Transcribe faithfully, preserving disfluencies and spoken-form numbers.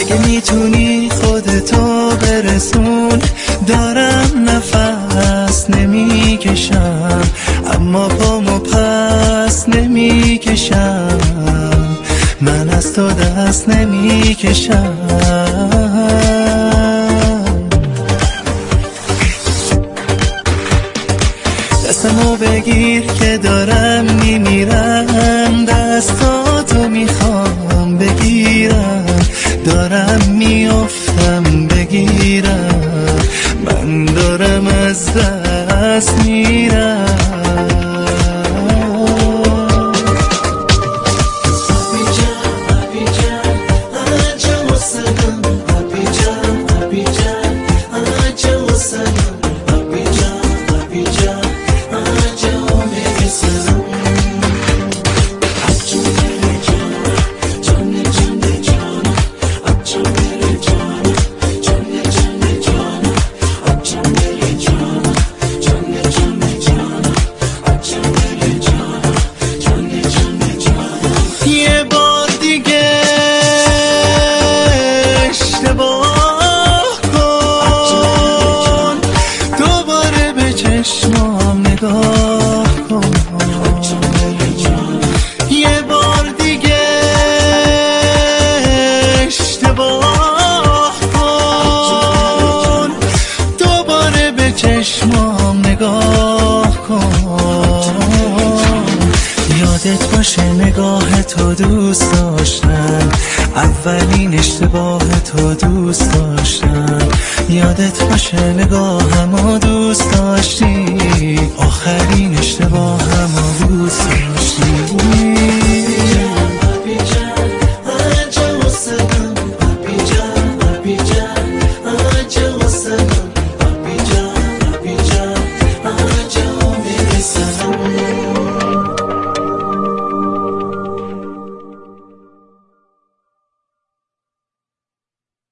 اگه میتونی خودتو برسون. دارم نفس نمیکشم اما پامو پس نمیکشم، من از تو دست نمیکشم. دستمو بگیر که دارم میمیرم، دستاتو میخوام بگیرم، دارم میافتم بگیرم، من دارم از دست میرم. چشمام نگاه کن، یه بار دیگه اشتباه کن، دوباره به چشمام نگاه کن. یادت باشه نگاه تو دوست داشتم، اولین اشتباه تو دوست داشتم. یادت باشه نگاهمو دوست داشتی، آخرین اشتباهمو دوست داشتی.